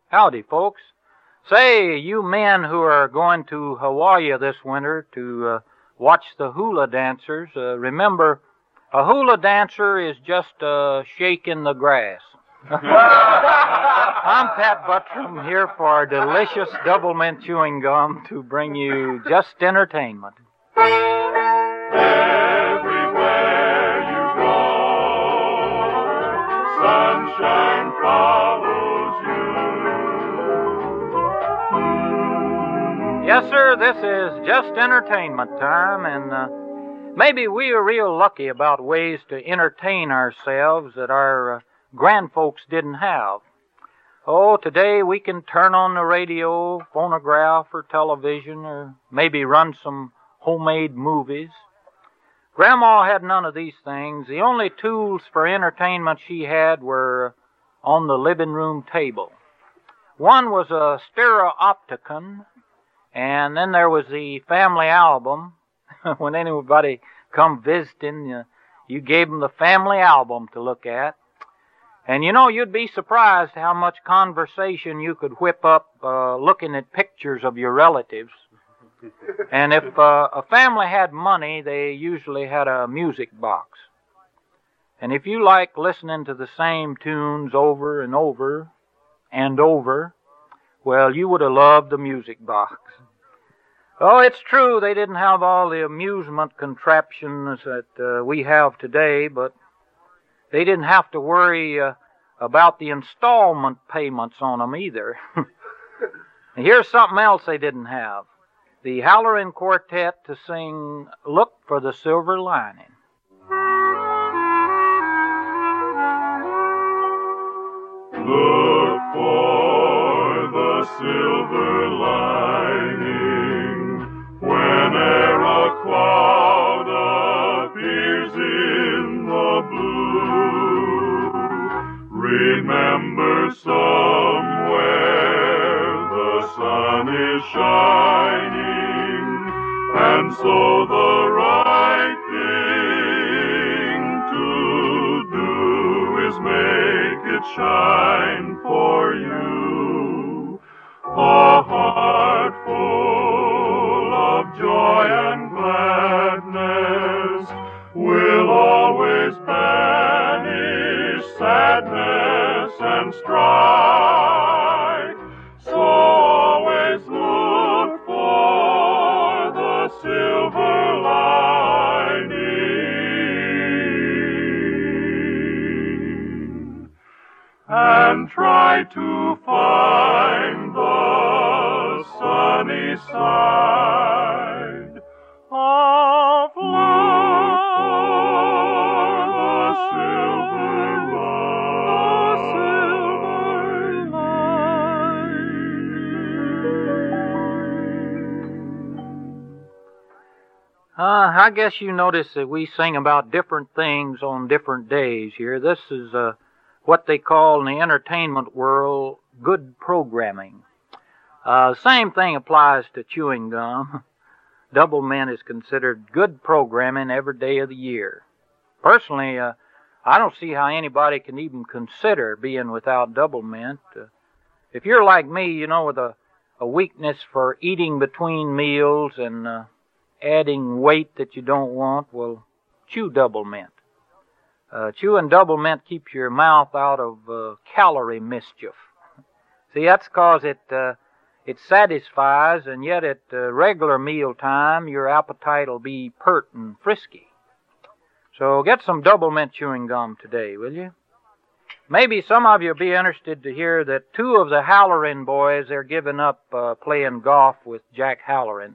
Howdy, folks. Say, you men who are going to Hawaii this winter to watch the hula dancers, remember, a hula dancer is just a shake in the grass. I'm Pat Buttram here for our delicious double mint chewing gum to bring you just entertainment. Everywhere you go, sunshine follows you. Yes, sir, this is just entertainment time, and maybe we are real lucky about ways to entertain ourselves that our grandfolks didn't have. Oh, today we can turn on the radio, phonograph, or television, or maybe run some homemade movies. Grandma had none of these things. The only tools for entertainment she had were on the living room table. One was a stereopticon, and then there was the family album. When anybody come visiting, you gave them the family album to look at. And you know, you'd be surprised how much conversation you could whip up looking at pictures of your relatives. And if a family had money, they usually had a music box. And if you like listening to the same tunes over and over and over, well, you would have loved the music box. Oh, it's true they didn't have all the amusement contraptions that we have today, but they didn't have to worry about the installment payments on them either. And here's something else they didn't have. The Halloran Quartet to sing Look for the Silver Lining. Look for the silver lining whene'er a cloud appears in the blue. Remember somewhere the sun is shining, and so the right thing to do is make it shine for you. A heart full of joy and gladness will always banish sadness and strife. So always look for the silver lining and try to find the sunny side of life. The silver lining. I guess you notice that we sing about different things on different days here. This is what they call in the entertainment world good programming. Same thing applies to chewing gum. Double mint is considered good programming every day of the year. Personally, I don't see how anybody can even consider being without double mint. If you're like me, you know, with a weakness for eating between meals and adding weight that you don't want, well, chew double mint. Chewing double mint keeps your mouth out of calorie mischief. See, that's 'cause it satisfies, and yet at regular meal time, your appetite will be pert and frisky. So get some double mint chewing gum today, will you? Maybe some of you will be interested to hear that two of the Halloran boys, they're giving up playing golf with Jack Halloran.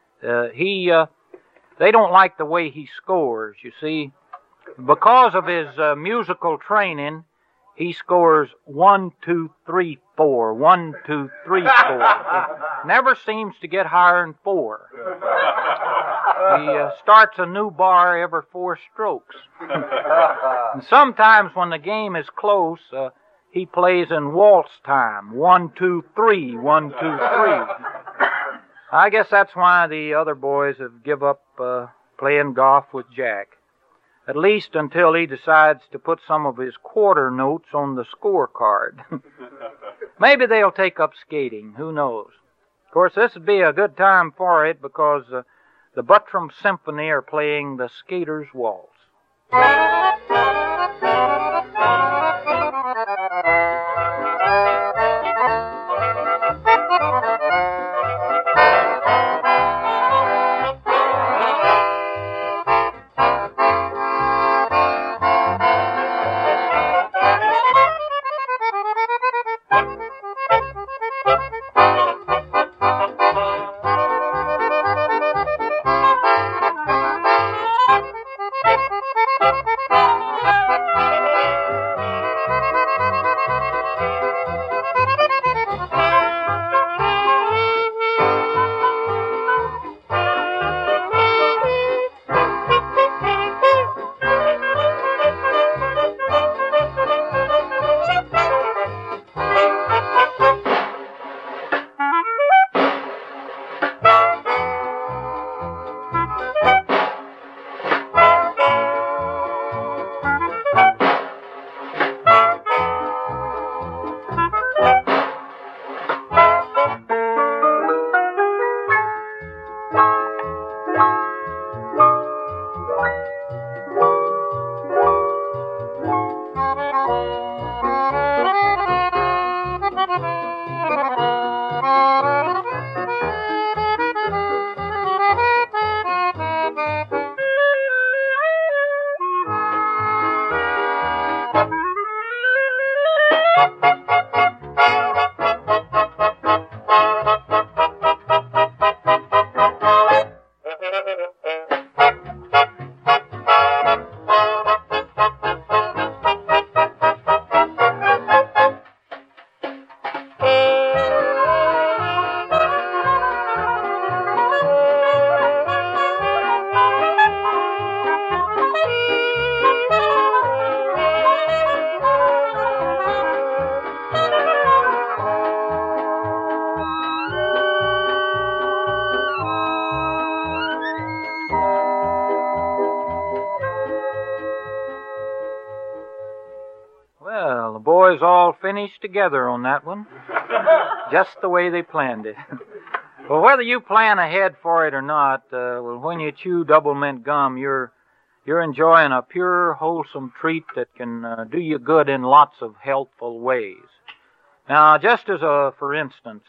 They don't like the way he scores, you see. Because of his musical training, he scores 1, 2, 3, 4, 1, 2, 3, 4. Never seems to get higher than 4. He starts a new bar every 4 strokes. And sometimes when the game is close, he plays in waltz time. 1, 2, 3, 1, 2, 3. I guess that's why the other boys have give up playing golf with Jack. At least until he decides to put some of his quarter notes on the scorecard. Maybe they'll take up skating. Who knows? Of course, this would be a good time for it because the Buttram Symphony are playing the Skater's Waltz. Well, the boys all finished together on that one. Just the way they planned it. Well, whether you plan ahead for it or not, when you chew double mint gum, you're enjoying a pure, wholesome treat that can do you good in lots of healthful ways. Now, just as for instance,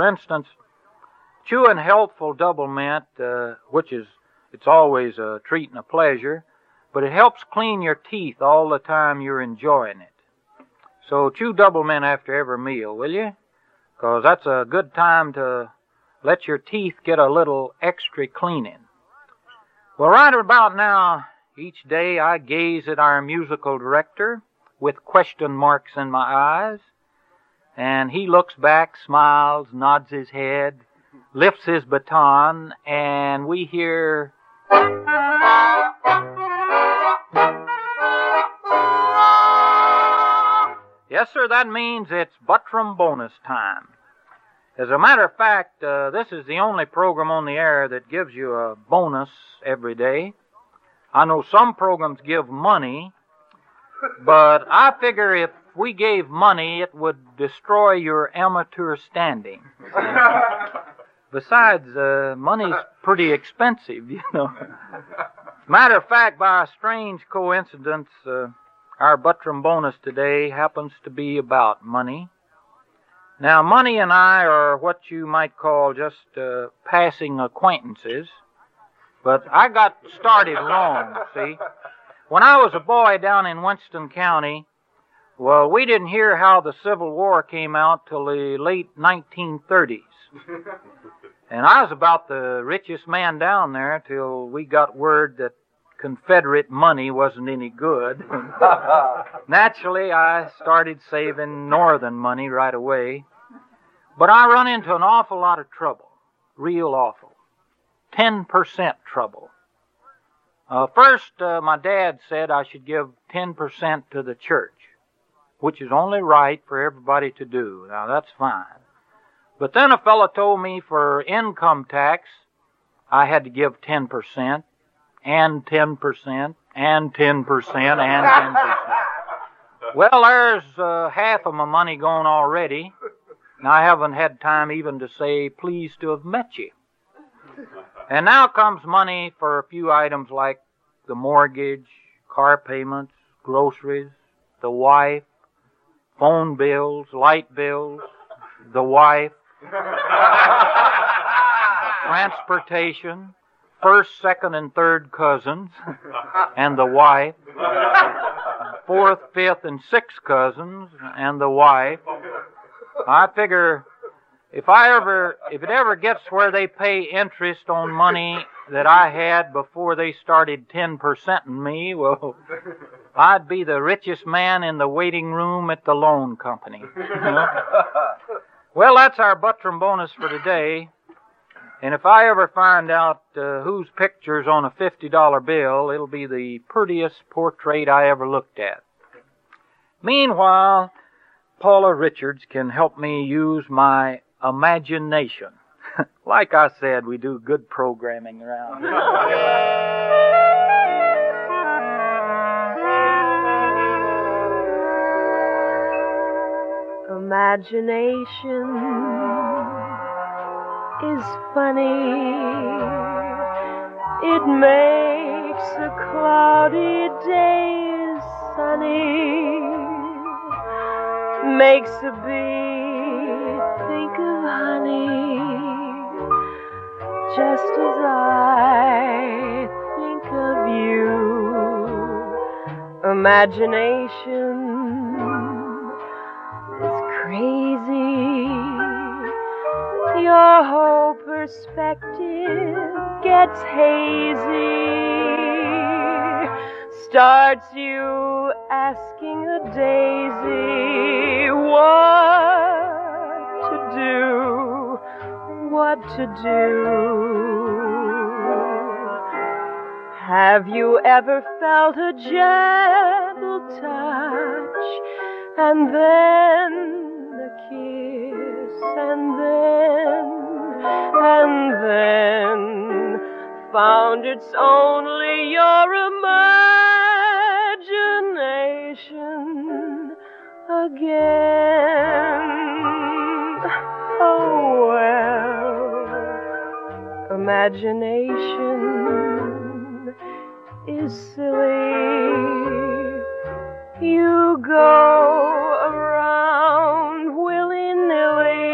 chewing healthful double mint, it's always a treat and a pleasure, but it helps clean your teeth all the time you're enjoying it. So chew double mint after every meal, will you? 'Cause that's a good time to let your teeth get a little extra cleaning. Well, right about now, each day I gaze at our musical director with question marks in my eyes, and he looks back, smiles, nods his head, lifts his baton, and we hear... Yes, sir, that means it's Buttram bonus time. As a matter of fact, this is the only program on the air that gives you a bonus every day. I know some programs give money, but I figure if we gave money, it would destroy your amateur standing. Besides, money's pretty expensive, you know. Matter of fact, by a strange coincidence, our Buttram bonus today happens to be about money. Now, Money and I are what you might call just passing acquaintances, but I got started wrong, see. When I was a boy down in Winston County, well, we didn't hear how the Civil War came out till the late 1930s. And I was about the richest man down there till we got word that Confederate money wasn't any good. Naturally, I started saving Northern money right away. But I run into an awful lot of trouble. Real awful. 10% trouble. First, my dad said I should give 10% to the church, which is only right for everybody to do. Now, that's fine. But then a fellow told me for income tax, I had to give 10%, and 10%, and 10% and 10%. Well, there's half of my money gone already, and I haven't had time even to say pleased to have met you. And now comes money for a few items like the mortgage, car payments, groceries, the wife, phone bills, light bills, the wife, transportation, first, second, and third cousins, and the wife, fourth, fifth, and sixth cousins, and the wife. I figure if it ever gets where they pay interest on money that I had before they started 10%ing me, well, I'd be the richest man in the waiting room at the loan company. You know? Well, that's our Buttram bonus for today. And if I ever find out whose picture's on a $50 bill, it'll be the prettiest portrait I ever looked at. Meanwhile, Paula Richards can help me use my imagination. Like I said, we do good programming around here. Imagination is funny. It makes a cloudy day sunny. Makes a bee think of honey, just as I think of you. Imagination is crazy. Your whole perspective gets hazy. Starts you asking a daisy what to do. Have you ever felt a gentle touch, and then a kiss, and then found it's only your imagination again? Oh, well, imagination is silly. You go around willy-nilly.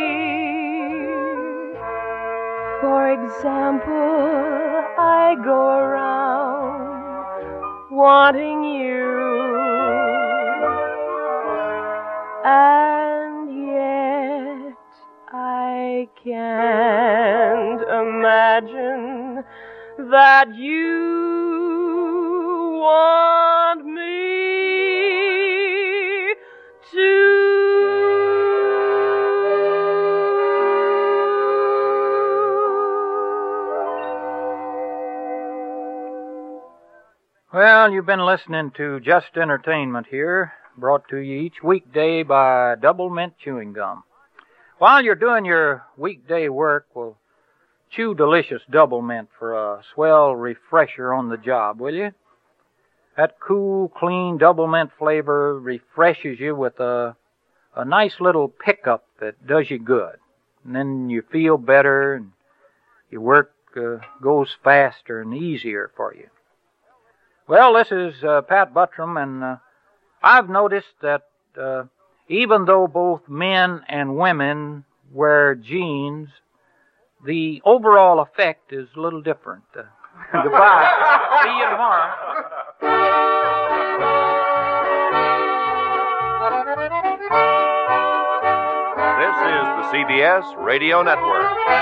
For example, I go around wanting you, and yet I can't imagine that you want me to. Well, you've been listening to Just Entertainment here, brought to you each weekday by Double Mint Chewing Gum. While you're doing your weekday work, well, chew delicious Double Mint for a swell refresher on the job, will you? That cool, clean Double Mint flavor refreshes you with a nice little pickup that does you good. And then you feel better, and your work goes faster and easier for you. Well, this is Pat Buttram, and I've noticed that even though both men and women wear jeans, the overall effect is a little different. Goodbye. See you tomorrow. This is the CBS Radio Network.